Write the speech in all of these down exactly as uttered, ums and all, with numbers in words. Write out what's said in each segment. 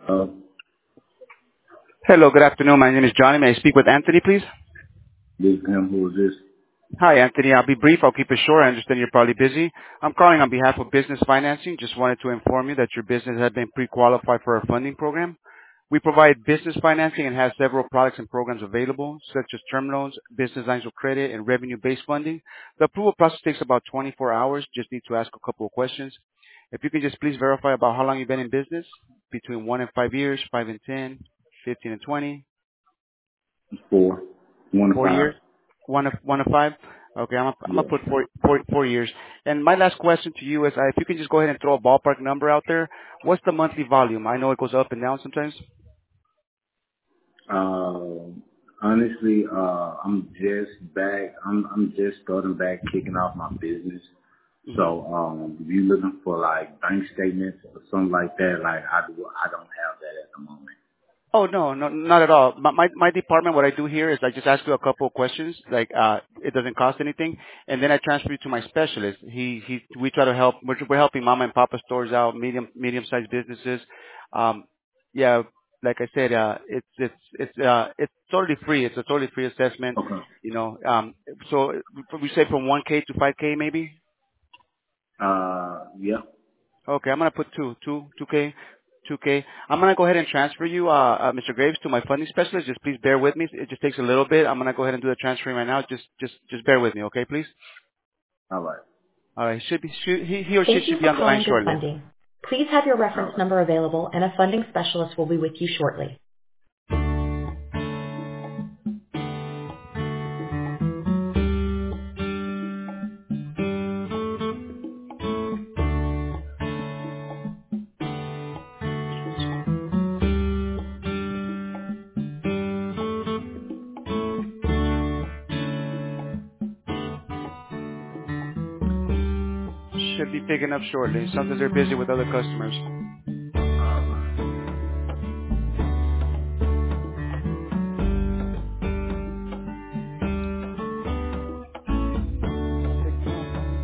Uh, Hello, good afternoon. My name is Johnny. May I speak with Anthony, please? this is him. Who is this? Hi, Anthony. I'll be brief. I'll keep it short. I understand you're probably busy. I'm calling on behalf of Business Financing. Just wanted to inform you that your business has been pre-qualified for our funding program. We provide business financing and have several products and programs available, such as term loans, business lines of credit, and revenue-based funding. The approval process takes about twenty-four hours. Just need to ask a couple of questions. If you can just please verify about how long you've been in business, between one and five years, five and ten, fifteen and twenty. Four. One to Four five. years? One of one of five? Okay, I'm gonna, I'm Yeah. gonna put four, four, four years. And my last question to you is, uh, if you can just go ahead and throw a ballpark number out there, what's the monthly volume? I know it goes up and down sometimes. Uh, honestly, uh, I'm just back. I'm I'm just starting back, kicking off my business. hmm So, um, if you looking for like bank statements or something like that, like I do, I don't have that at the moment. Oh no, no, not at all. My, my my department, what I do here is I just ask you a couple of questions. Like, uh, it doesn't cost anything, and then I transfer you to my specialist. He he. We try to help. We're, we're helping mama and papa stores out, medium medium sized businesses. Um, yeah, like I said, uh, it's it's it's uh it's totally free. It's a totally free assessment. Okay. You know, um, so we say from one k to five k maybe. Uh, yeah. Okay, I'm gonna put two, two, two K, two K. I'm gonna go ahead and transfer you, uh, uh, Mister Graves, to my funding specialist. Just please bear with me. It just takes a little bit. I'm gonna go ahead and do the transferring right now. Just, just, just bear with me, okay, please. All right. All right, should be, should, he, he or she Thank you should be for on the line calling Good shortly. Funding. Please have your All reference right. number available and a funding specialist will be with you shortly. Should be picking up shortly. Sometimes they're busy with other customers. All right. Pick me up, man.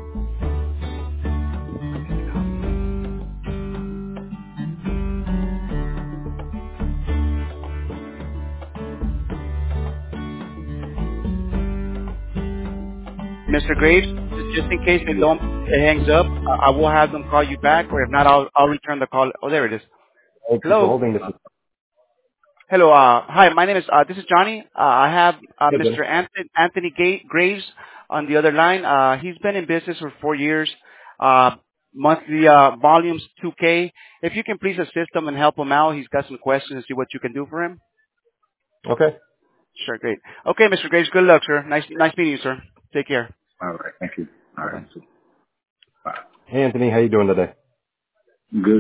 Mister Graves, just in case they Yeah. don't, it hangs up, uh, I will have them call you back, or if not, I'll, I'll return the call. Oh, there it is. Thank you for Hello. holding this. Uh, Hello. Uh, hi, my name is, uh, this is Johnny. Uh, I have, uh, Hey, Jim. Mister Anthony, Anthony Ga- Graves on the other line. Uh, he's been in business for four years. Uh, monthly, uh, volumes two K. If you can please assist him and help him out, he's got some questions and see what you can do for him. Okay. Sure, great. Okay, Mister Graves, good luck, sir. Nice, nice meeting you, sir. Take care. all right. Thank you. All Bye right. bye. So, bye. Hey, Anthony, how you doing today? Good.